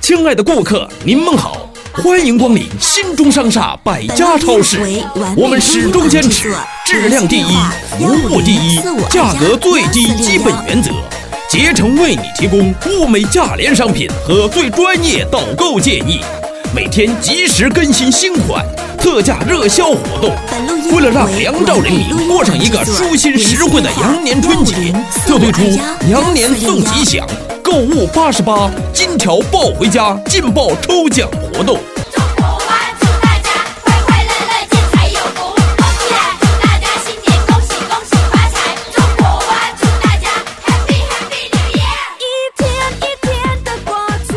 亲爱的顾客，您们好，欢迎光临新中商厦百家超市。我们始终坚持质量第一，服务第一，价格最低基本原则，竭诚为你提供物美价廉商品和最专业导购建议，每天及时更新新款，特价热销活动。为了让梁赵人民过上一个舒心实惠的羊年春节，特推出羊年送吉祥，购物88，金条抱回家，劲爆抽奖活动。